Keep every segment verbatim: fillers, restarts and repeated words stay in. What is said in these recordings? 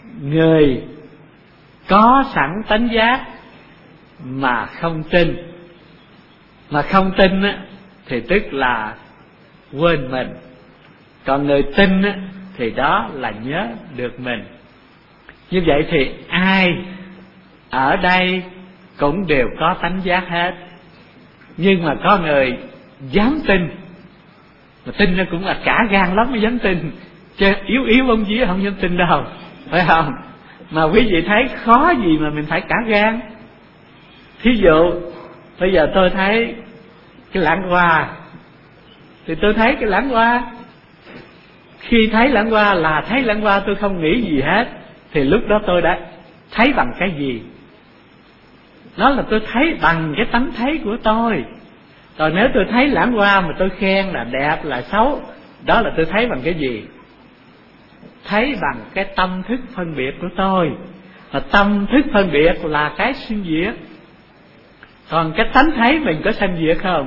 người có sẵn tánh giác mà không tin. Mà không tin á, thì tức là quên mình. Còn người tin á, thì đó là nhớ được mình. Như vậy thì ai ở đây cũng đều có tánh giác hết. Nhưng mà có người dám tin, mà tin nó cũng là cả gan lắm mới dám tin, chứ yếu yếu bông día không dám tin đâu, phải không? Mà quý vị thấy khó gì mà mình phải cả gan. Thí dụ bây giờ tôi thấy cái lãng hoa, thì tôi thấy cái lãng hoa. Khi thấy lãng hoa là thấy lãng hoa, tôi không nghĩ gì hết. Thì lúc đó tôi đã thấy bằng cái gì? Nó là tôi thấy bằng cái tánh thấy của tôi. Còn nếu tôi thấy lãng hoa mà tôi khen là đẹp là xấu, đó là tôi thấy bằng cái gì? Thấy bằng cái tâm thức phân biệt của tôi. Và tâm thức phân biệt là cái sinh diệt. Còn cái tánh thấy mình có sanh diệt không?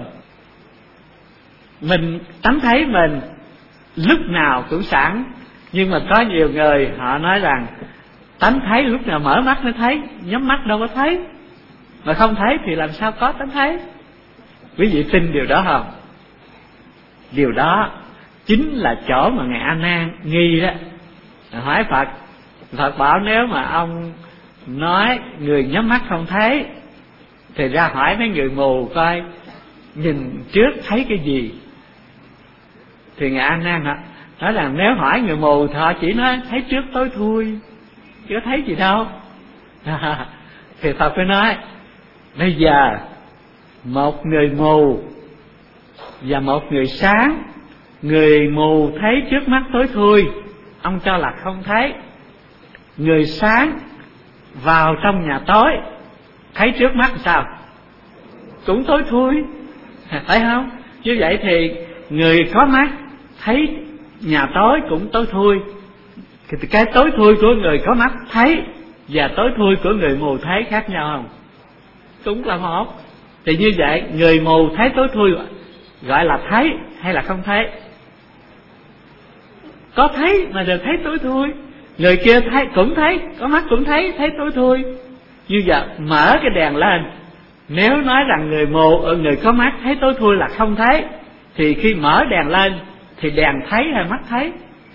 Mình tánh thấy mình lúc nào cũng sẵn. Nhưng mà có nhiều người họ nói rằng tánh thấy lúc nào mở mắt mới thấy, nhắm mắt đâu có thấy. Mà không thấy thì làm sao có tánh thấy? Quý vị tin điều đó không? Điều đó chính là chỗ mà Ngài A Nan nghi đó. Hỏi Phật, Phật bảo nếu mà ông nói người nhắm mắt không thấy, thì ra hỏi mấy người mù coi nhìn trước thấy cái gì. Thì Ngài A Nan nói là nếu hỏi người mù thì họ chỉ nói thấy trước tối thui, chứ có thấy gì đâu. Thì Phật phải nói bây giờ một người mù và một người sáng. Người mù thấy trước mắt tối thui, ông cho là không thấy. Người sáng vào trong nhà tối, thấy trước mắt sao? Cũng tối thui, phải không? Như vậy thì người có mắt thấy nhà tối cũng tối thui. Thì cái tối thui của người có mắt thấy và tối thui của người mù thấy khác nhau không? Cũng là một. Thì như vậy người mù thấy tối thui gọi là thấy hay là không thấy? Có thấy mà đều thấy tối thui. Người kia thấy cũng thấy, có mắt cũng thấy, thấy tối thui. Như vậy mở cái đèn lên, nếu nói rằng người mù, người có mắt thấy tối thui là không thấy, thì khi mở đèn lên thì đèn thấy hay mắt thấy?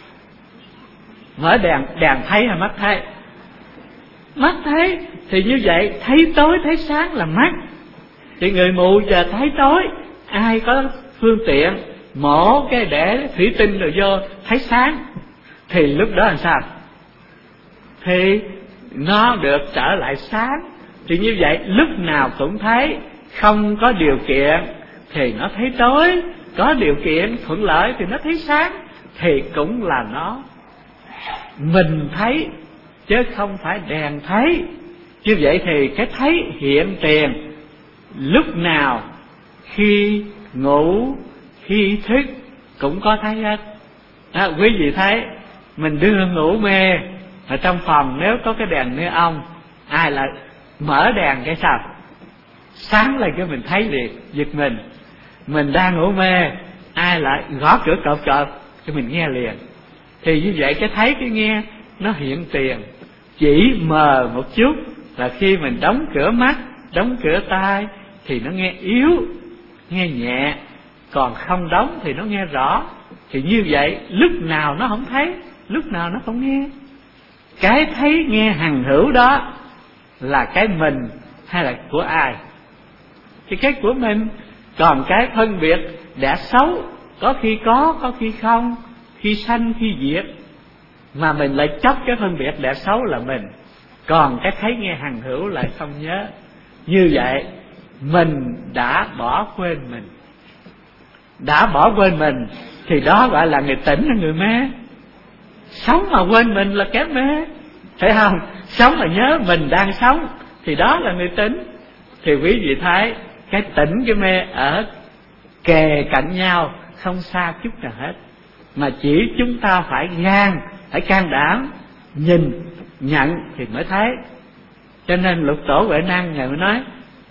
Mở đèn, đèn thấy hay mắt thấy? Mắt thấy. Thì như vậy thấy tối thấy sáng là mắt. Thì người mù giờ thấy tối, ai có phương tiện mổ cái để thủy tinh rồi vô thấy sáng, thì lúc đó làm sao? Thì nó được trở lại sáng. Thì như vậy lúc nào cũng thấy. Không có điều kiện thì nó thấy tối, có điều kiện thuận lợi thì nó thấy sáng. Thì cũng là nó mình thấy, chứ không phải đèn thấy. Như vậy thì cái thấy hiện tiền lúc nào, khi ngủ, khi thức cũng có thấy hết. Đó, quý vị thấy mình đưa ngủ mê ở trong phòng, nếu có cái đèn neon, ai lại mở đèn cái sao? Sáng lên cái mình thấy liền, giật mình. Mình đang ngủ mê, ai lại gõ cửa cộp cộp cái mình nghe liền. Thì như vậy cái thấy cái nghe nó hiện tiền. Chỉ mờ một chút là khi mình đóng cửa mắt, đóng cửa tai thì nó nghe yếu, nghe nhẹ. Còn không đóng thì nó nghe rõ. Thì như vậy lúc nào nó không thấy, lúc nào nó không nghe. Cái thấy nghe hằng hữu đó là cái mình hay là của ai? Thì cái của mình. Còn cái phân biệt đẹp xấu có khi có, có khi không, khi sanh khi diệt, mà mình lại chấp cái phân biệt đẹp xấu là mình. Còn cái thấy nghe hằng hữu lại không nhớ. Như vậy mình đã bỏ quên mình. Đã bỏ quên mình thì đó gọi là người tỉnh hay người mê? Sống mà quên mình là kém mê, phải không? Sống mà nhớ mình đang sống thì đó là người tỉnh. Thì quý vị thấy cái tỉnh cái mê ở kề cạnh nhau, không xa chút nào hết. Mà chỉ chúng ta phải gan, phải can đảm nhìn, nhận thì mới thấy. Cho nên Lục Tổ Huệ Năng Ngài mới nói,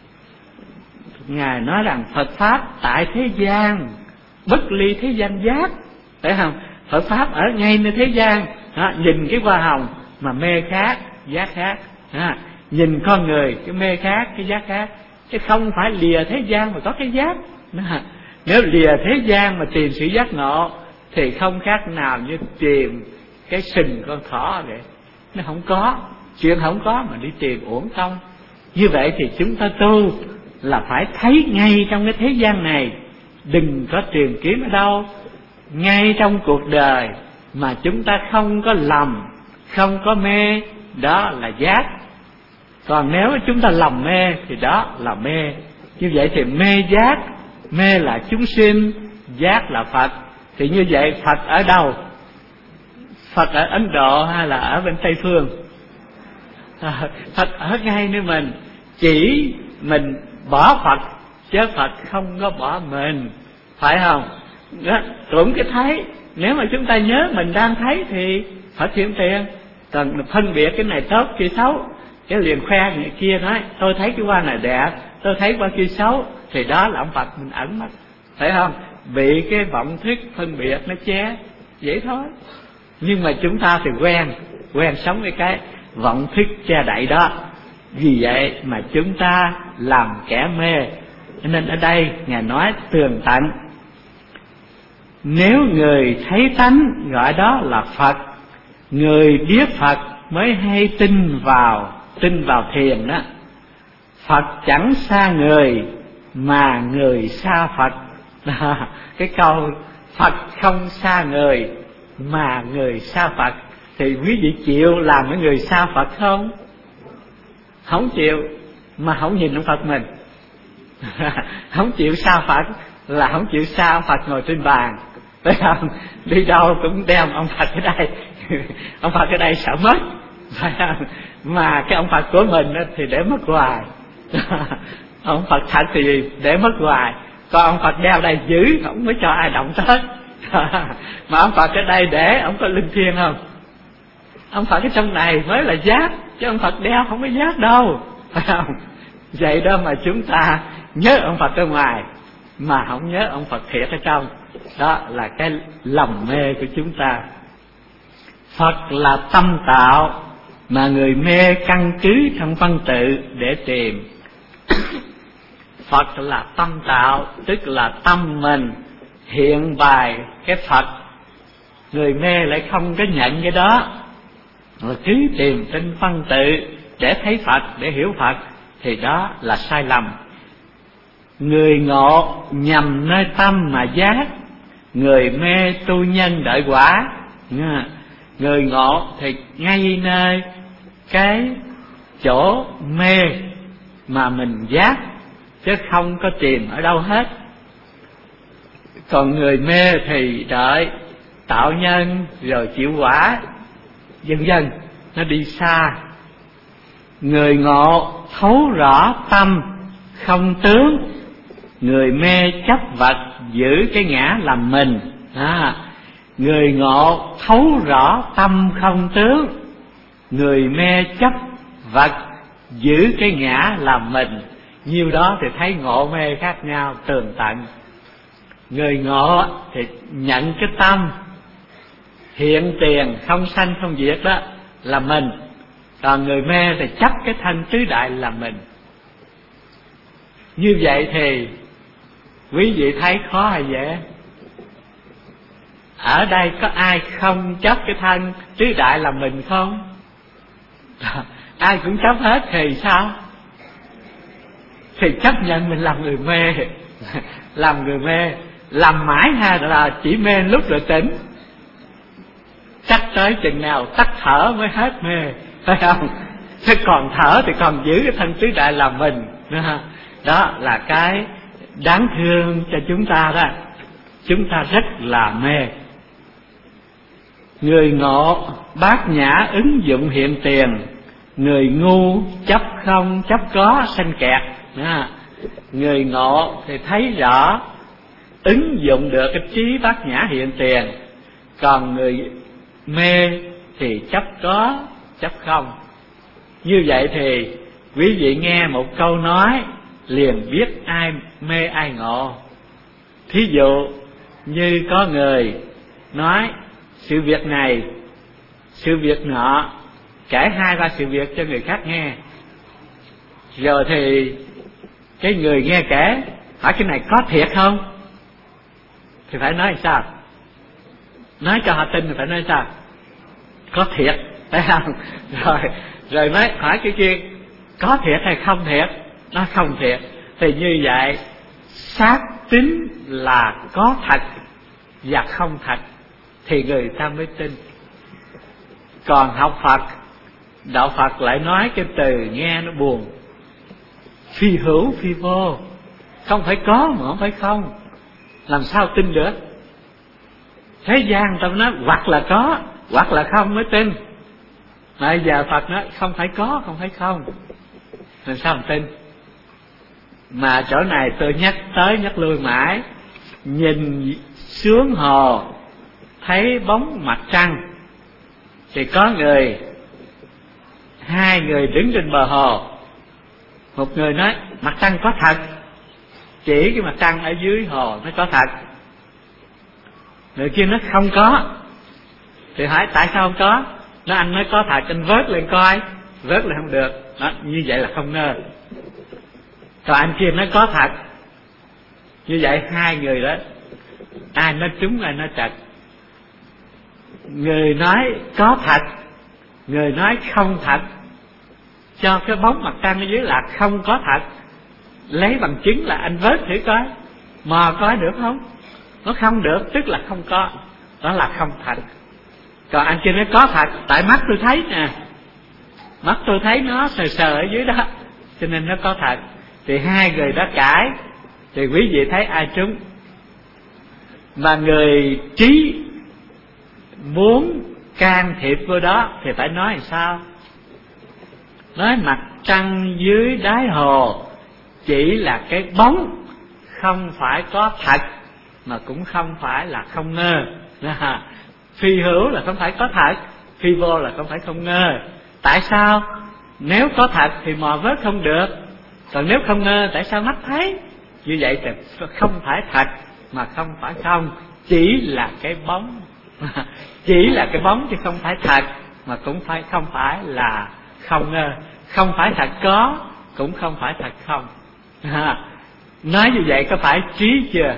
Ngài nói rằng Phật Pháp tại thế gian, bất ly thế gian giác, phải không? Phật Pháp ở ngay nơi thế gian đó, nhìn cái hoa hồng mà mê khác, giác khác. À, nhìn con người cái mê khác, cái giác khác, chứ không phải lìa thế gian mà có cái giác. À, nếu lìa thế gian mà tìm sự giác ngộ thì không khác nào như tìm cái sừng con thỏ vậy. Nó không có, chuyện không có mà đi tìm uổng công. Như vậy thì chúng ta tu là phải thấy ngay trong cái thế gian này, đừng có tìm kiếm ở đâu. Ngay trong cuộc đời mà chúng ta không có lầm, không có mê, đó là giác. Còn nếu chúng ta lầm mê thì đó là mê. Như vậy thì mê giác, mê là chúng sinh, giác là Phật. Thì như vậy Phật ở đâu? Phật ở Ấn Độ hay là ở bên Tây Phương? À, Phật ở ngay nơi mình. Chỉ mình bỏ Phật chứ Phật không có bỏ mình, phải không? Đó, cũng cái thấy. Nếu mà chúng ta nhớ mình đang thấy thì Phật hiện tiền. Còn phân biệt cái này tốt kia xấu, cái liền khoe người kia nói tôi thấy cái hoa này đẹp, tôi thấy hoa kia xấu, thì đó là ông Phật mình ẩn mất, phải không? Bị cái vọng thức phân biệt nó che, vậy thôi. Nhưng mà chúng ta thì quen quen sống với cái vọng thức che đậy đó. Vì vậy mà chúng ta làm kẻ mê. Nên ở đây Ngài nói tường tận, nếu người thấy tánh gọi đó là Phật, người biết Phật mới hay tin vào, tin vào thiền đó. Phật chẳng xa người mà người xa Phật. À, cái câu Phật không xa người mà người xa Phật, thì quý vị chịu làm cái người xa Phật không? Không chịu, mà không nhìn ông Phật mình. Không chịu xa Phật là không chịu xa ông Phật ngồi trên bàn, phải không? Đi đâu cũng đem ông Phật ở đây. Ông Phật ở đây sợ mất, phải không? Mà cái ông Phật của mình thì để mất hoài. Ông Phật thật thì để mất hoài, còn ông Phật đeo đây giữ, không có cho ai động tới. Mà ông Phật ở đây để ông có linh thiêng không? Ông Phật ở trong này mới là giác, chứ ông Phật đeo không có giác đâu, phải không? Vậy đó mà chúng ta nhớ ông Phật ở ngoài mà không nhớ ông Phật thiệt ở trong, đó là cái lầm mê của chúng ta. Phật là tâm tạo mà người mê căn cứ trong văn tự để tìm. Phật là tâm tạo, tức là tâm mình hiện bày cái Phật. Người mê lại không có nhận cái đó, mà cứ tìm trên văn tự để thấy Phật, để hiểu Phật, thì đó là sai lầm. Người ngộ nhằm nơi tâm mà giác, người mê tu nhân đợi quả. Người ngộ thì ngay nơi cái chỗ mê mà mình giác, chứ không có tìm ở đâu hết. Còn người mê thì đợi tạo nhân rồi chịu quả, dần dần nó đi xa. Người ngộ thấu rõ tâm không tướng, người mê chấp vật giữ cái ngã làm mình. À, người ngộ thấu rõ tâm không tướng, người mê chấp vật giữ cái ngã làm mình. Nhiêu đó thì thấy ngộ mê khác nhau tường tận. Người ngộ thì nhận cái tâm hiện tiền không sanh không diệt đó là mình, còn người mê thì chấp cái thanh tứ đại là mình. Như vậy thì quý vị thấy khó hay dễ? Ở đây có ai không chấp cái thanh tứ đại là mình không? Ai cũng chấp hết thì sao? Thì chấp nhận mình làm người mê. Làm người mê, làm mãi hay là chỉ mê lúc rồi tỉnh? Chắc tới chừng nào tắt thở mới hết mê, phải không? Chứ còn thở thì còn giữ cái thanh tứ đại là mình. Đó là cái đáng thương cho chúng ta đó. Chúng ta rất là mê. Người ngộ bát nhã ứng dụng hiện tiền, người ngu chấp không chấp có sanh kẹt. À, người ngộ thì thấy rõ ứng dụng được cái trí bát nhã hiện tiền, còn người mê thì chấp có chấp không. Như vậy thì quý vị nghe một câu nói liền biết ai mê ai ngộ. Thí dụ như có người nói sự việc này, sự việc nọ kể hai ba sự việc cho người khác nghe, rồi thì cái người nghe kể hỏi cái này có thiệt không, thì phải nói sao? Nói cho họ tin thì phải nói sao? Có thiệt, phải không? Rồi rồi mới hỏi cái kia có thiệt hay không thiệt, nó không thiệt. Thì như vậy xác tín là có thật và không thật thì người ta mới tin. Còn học Phật, đạo Phật lại nói cái từ nghe nó buồn, phi hữu phi vô, không phải có mà không phải không, làm sao tin được? Thế gian ta nói hoặc là có hoặc là không mới tin, mà giờ Phật nói không phải có không phải không, làm sao mình tin? Mà chỗ này tôi nhắc tới nhắc lui mãi, nhìn xuống hồ thấy bóng mặt trăng, thì có người, hai người đứng trên bờ hồ, một người nói mặt trăng có thật, chỉ cái mặt trăng ở dưới hồ nó có thật. Người kia nói không có, thì hỏi tại sao không có? Nó anh nói có thật, anh vớt lên coi, vớt lên không được. Đó, như vậy là không ngơ. Còn anh kia nói có thật. Như vậy hai người đó, ai nói trúng ai nói trật. Người nói có thật, người nói không thật, cho cái bóng mặt trăng ở dưới là không có thật, lấy bằng chứng là anh vớt thử coi, mò coi được không? Nó không được, tức là không có, đó là không thật. Còn anh kia nói có thật, tại mắt tôi thấy nè, mắt tôi thấy nó sờ sờ ở dưới đó, cho nên nó có thật. Thì hai người đã cãi, thì quý vị thấy ai trúng? Mà người trí muốn can thiệp vô đó thì phải nói làm sao? Nói mặt trăng dưới đáy hồ chỉ là cái bóng, không phải có thật, mà cũng không phải là không ngơ. Phi hữu là không phải có thật, phi vô là không phải không ngơ. Tại sao? Nếu có thật thì mò vớt không được, còn nếu không ngơ tại sao mắt thấy? Như vậy thì không phải thật mà không phải không, chỉ là cái bóng. Chỉ là cái bóng chứ không phải thật, mà cũng phải không phải là không ngơ. Không phải thật có, cũng không phải thật không. Nói như vậy có phải trí chưa?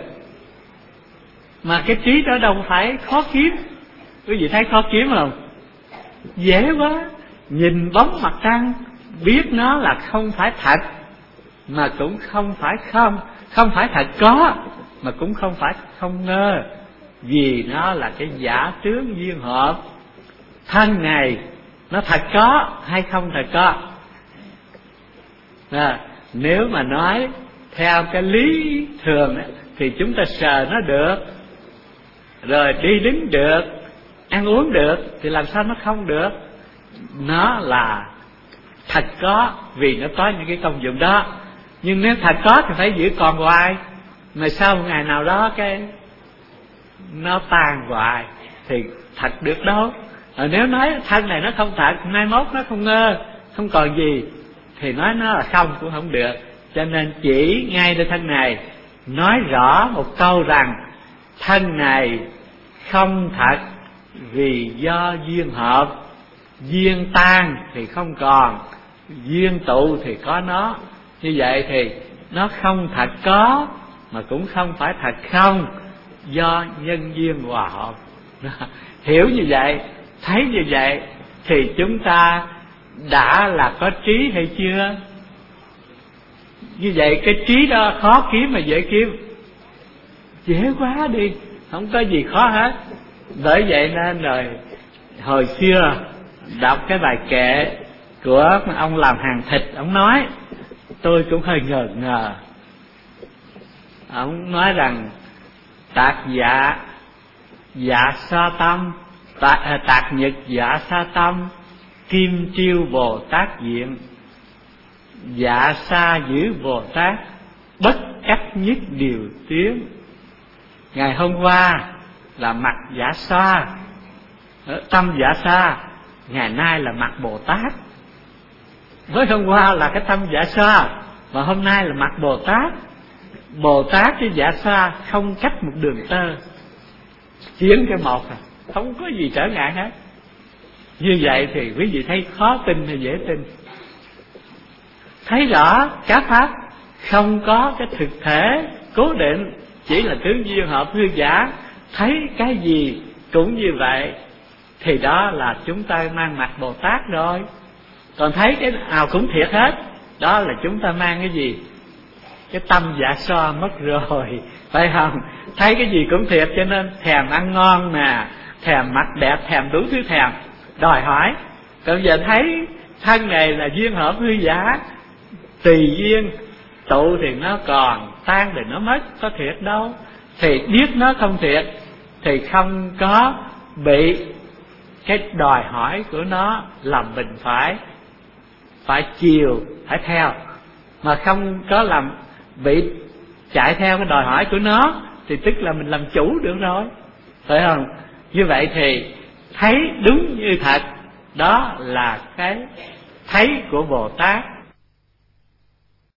Mà cái trí đó đâu phải khó kiếm. Quý vị thấy khó kiếm không? Dễ quá. Nhìn bóng mặt trăng biết nó là không phải thật, mà cũng không phải không. Không phải thật có, mà cũng không phải không ngơ, vì nó là cái giả tướng duyên hợp. Thân này nó thật có hay không thật có? À, nếu mà nói theo cái lý thường ấy, thì chúng ta sờ nó được, rồi đi đứng được, ăn uống được, thì làm sao nó không được? Nó là thật có, vì nó có những cái công dụng đó. Nhưng nếu thật có thì phải giữ còn hoài, mà sau một ngày nào đó cái nó tan hoài thì thật được đâu. Rồi nếu nói thân này nó không thật, mai mốt nó không ngơ, không còn gì, thì nói nó là không cũng không được. Cho nên chỉ ngay nơi thân này nói rõ một câu rằng thân này không thật vì do duyên hợp, duyên tan thì không còn, duyên tụ thì có nó. Như vậy thì nó không thật có, mà cũng không phải thật không, do nhân duyên hòa hợp. Hiểu như vậy, thấy như vậy thì chúng ta đã là có trí hay chưa? Như vậy cái trí đó khó kiếm mà dễ kiếm? Dễ quá đi, không có gì khó hết. Bởi vậy nên rồi hồi xưa đọc cái bài kệ của ông làm hàng thịt, ông nói tôi cũng hơi ngờ ngờ. Ông nói rằng tạc dạ dạ sa tâm, tạc, tạc nhật dạ sa tâm, kim chiêu Bồ Tát diện. Dạ sa giữ Bồ Tát, bất cách nhất điều tiếng. Ngày hôm qua là mặt dạ sa, tâm dạ sa, ngày nay là mặt Bồ Tát. Mới hôm qua là cái tâm dạ sa, và hôm nay là mặt Bồ Tát. Bồ Tát với dạ sa không cách một đường tơ, chuyển cái một à, không có gì trở ngại hết. Như vậy thì quý vị thấy khó tin hay dễ tin? Thấy rõ các pháp không có cái thực thể cố định, chỉ là tướng duyên hợp hư giả. Thấy cái gì cũng như vậy thì đó là chúng ta mang mặt Bồ Tát rồi. Còn thấy cái nào cũng thiệt hết, đó là chúng ta mang cái gì? Cái tâm dạ so mất rồi, phải không? Thấy cái gì cũng thiệt cho nên thèm ăn ngon nè, thèm mặt đẹp, thèm đủ thứ thèm, đòi hỏi. Còn giờ thấy thân này là duyên hợp hư giả, tùy duyên tụ thì nó còn, tan thì nó mất, có thiệt đâu. Thì biết nó không thiệt thì không có bị cái đòi hỏi của nó làm mình phải phải chiều, phải theo, mà không có làm bị chạy theo cái đòi hỏi của nó thì tức là mình làm chủ được rồi, phải không? Như vậy thì thấy đúng như thật, đó là cái thấy của Bồ Tát.